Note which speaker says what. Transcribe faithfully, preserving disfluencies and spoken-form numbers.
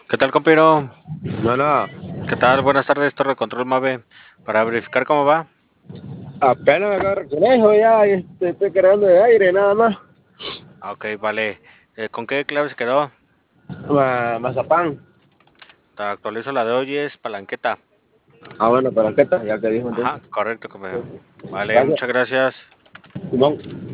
Speaker 1: ¿Qué tal, compiro?
Speaker 2: No, no,
Speaker 1: ¿Qué tal? Buenas tardes, Torre Control Mave. Para verificar cómo va.
Speaker 2: apenas me agarro el conejo ya y este, estoy cargando de aire, nada más.
Speaker 1: Ah, ok, vale. Eh, ¿con qué clave se quedó?
Speaker 2: Ma- mazapán.
Speaker 1: Te actualizo la de hoy, es palanqueta.
Speaker 2: Ah, bueno, pero ¿qué tal? Ya te dijo
Speaker 1: Ajá,
Speaker 2: entonces.
Speaker 1: correcto, compiro. Vale,
Speaker 2: Gracias,
Speaker 1: muchas gracias.
Speaker 2: Simón.